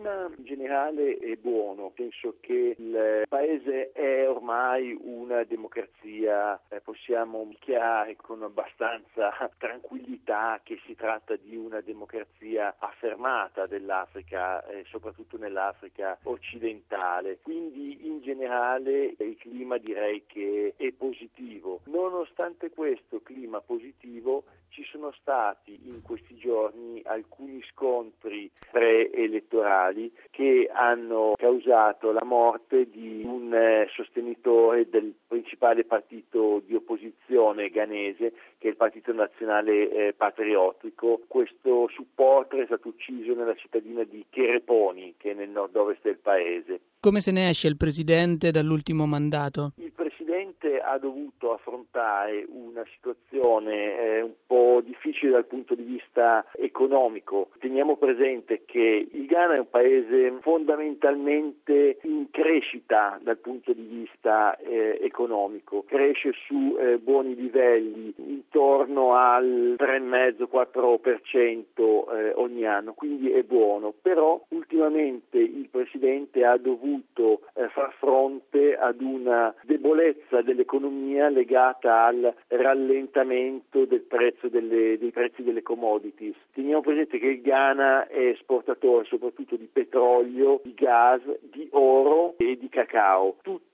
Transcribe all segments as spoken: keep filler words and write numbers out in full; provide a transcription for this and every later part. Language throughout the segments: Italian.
clima in generale è buono, penso che il paese è ormai una democrazia, eh, possiamo dichiarare con abbastanza tranquillità che si tratta di una democrazia affermata dell'Africa, eh, soprattutto nell'Africa occidentale. Quindi in generale il clima direi che è positivo. Nonostante questo clima positivo ci sono stati in questi giorni alcuni scontri preelettorali che hanno causato la morte di un eh, sostenitore del principale partito di opposizione ghanese, che è il Partito Nazionale eh, Patriottico. Questo supporter è stato ucciso nella cittadina di Chereponi, che è nel nord-ovest del paese. Come se ne esce il presidente dall'ultimo mandato? Il presidente ha dovuto affrontare una situazione eh, un po' difficile dal punto di vista economico. Teniamo presente che il Ghana è un paese fondamentalmente in crescita dal punto di vista eh, economico, cresce su eh, buoni livelli intorno al tre virgola cinque quattro per cento eh, ogni anno, quindi è buono, però ultimamente il presidente ha dovuto eh, far fronte ad una debolezza dell'economia legata al rallentamento del prezzo delle, dei prezzi delle commodities. Teniamo presente che il Ghana è esportatore soprattutto di petrolio, di gas, di oro e di cacao, tutti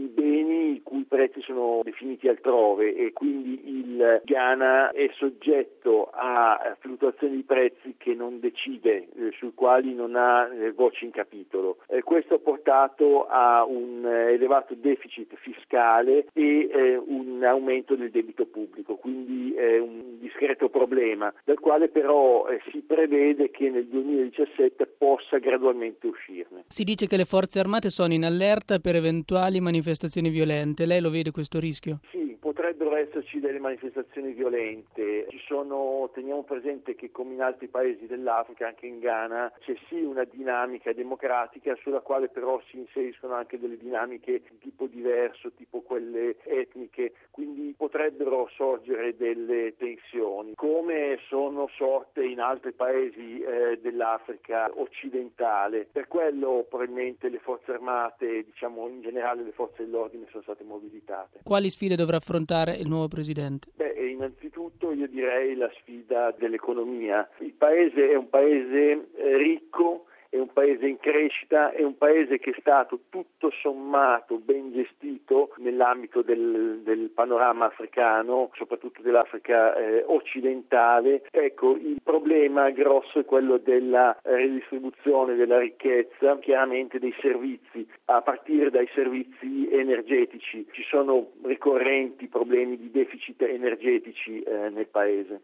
beni i cui prezzi sono definiti altrove, e quindi il Ghana è soggetto a fluttuazioni di prezzi che non decide, eh, sui quali non ha eh, voce in capitolo. Eh, questo ha portato a un eh, elevato deficit fiscale e eh, un aumento del debito pubblico, quindi è un discreto problema dal quale però eh, si prevede che nel duemiladiciassette possa gradualmente uscirne. Si dice che le forze armate sono in allerta per eventuali manifestazioni violente. Lei lo vede questo rischio? Sì, potrebbero esserci delle manifestazioni violente. Ci sono, teniamo presente che come in altri paesi dell'Africa, anche in Ghana, c'è sì una dinamica democratica sulla quale però si inseriscono anche delle dinamiche di tipo diverso, tipo quelle etniche, quindi potrebbero sorgere delle tensioni, come sono sorte in altri paesi eh, dell'Africa occidentale. Per quello probabilmente le forze armate, diciamo in generale le forze dell'ordine, sono state mobilitate. Quali sfide dovrà affrontare il nuovo presidente? Beh, innanzitutto io direi la sfida dell'economia. Il paese è un paese eh, ricco, è un paese in crescita, è un paese che è stato tutto sommato ben gestito nell'ambito del, del panorama africano, soprattutto dell'Africa eh, occidentale. Ecco, il problema grosso è quello della redistribuzione della ricchezza, chiaramente dei servizi, a partire dai servizi energetici. Ci sono ricorrenti problemi di deficit energetici eh, nel paese.